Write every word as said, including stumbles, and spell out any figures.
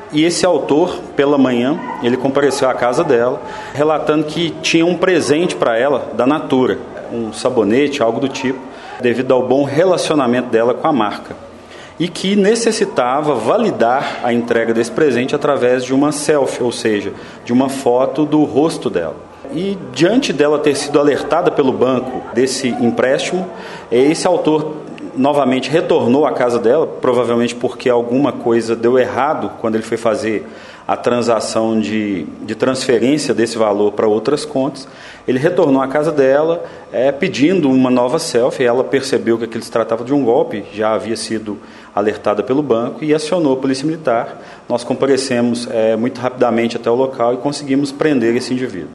E esse autor, pela manhã, ele compareceu à casa dela, relatando que tinha um presente para ela da Natura, um sabonete, algo do tipo, devido ao bom relacionamento dela com a marca. E que necessitava validar a entrega desse presente através de uma selfie, ou seja, de uma foto do rosto dela. E diante dela ter sido alertada pelo banco desse empréstimo, esse autor novamente retornou à casa dela, provavelmente porque alguma coisa deu errado quando ele foi fazer a transação de, de transferência desse valor para outras contas. Ele retornou à casa dela é, pedindo uma nova selfie. Ela percebeu que aquilo se tratava de um golpe, já havia sido alertada pelo banco e acionou a polícia militar. Nós comparecemos é, muito rapidamente até o local e conseguimos prender esse indivíduo.